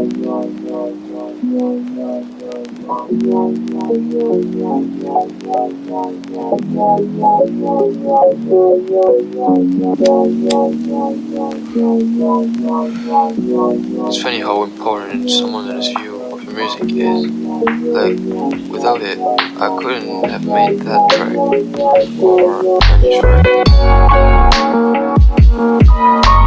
It's funny how important someone's view of your music is. Like, without it, I couldn't have made that track or any track.